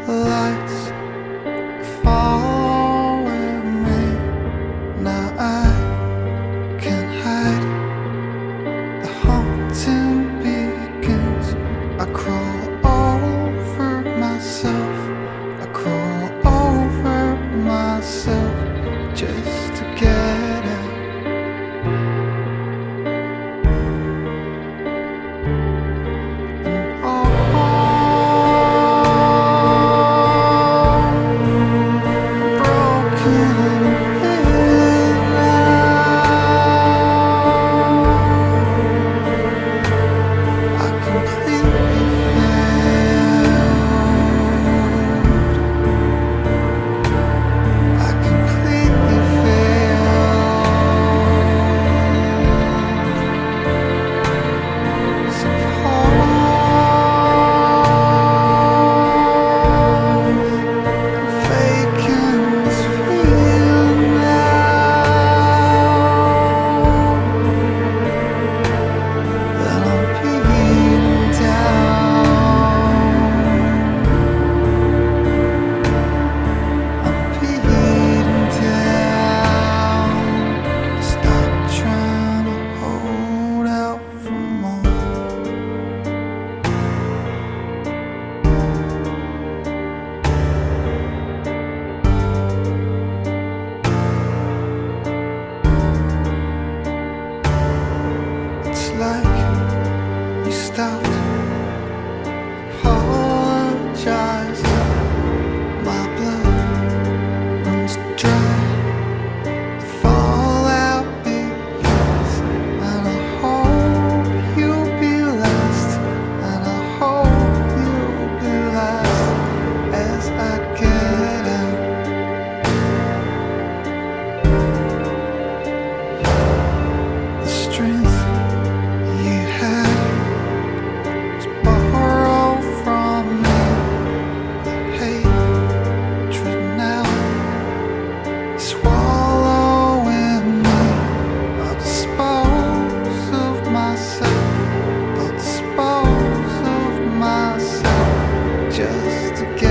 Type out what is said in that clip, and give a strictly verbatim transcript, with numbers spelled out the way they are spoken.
lights fall with me. Now I can hide. The haunting begins. I crawl over myself. I crawl over myself just to get out. Like you stopped apologizing. My blood runs dry. The fallout begins, and I hope you'll be last. And I hope you'll be last as I get out. The strength you had was borrowed from me. The hatred now is swallowing me. I'll dispose of myself. I'll dispose of myself just to get